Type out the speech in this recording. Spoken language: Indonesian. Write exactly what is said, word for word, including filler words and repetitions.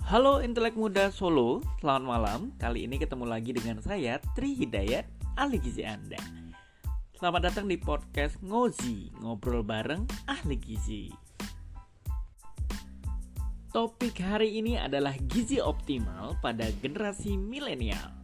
Halo intelek muda Solo, selamat malam. Kali ini ketemu lagi dengan saya Tri Hidayat, ahli gizi Anda. Selamat datang di podcast Ngozi, ngobrol bareng ahli gizi. Topik hari ini adalah gizi optimal pada generasi milenial.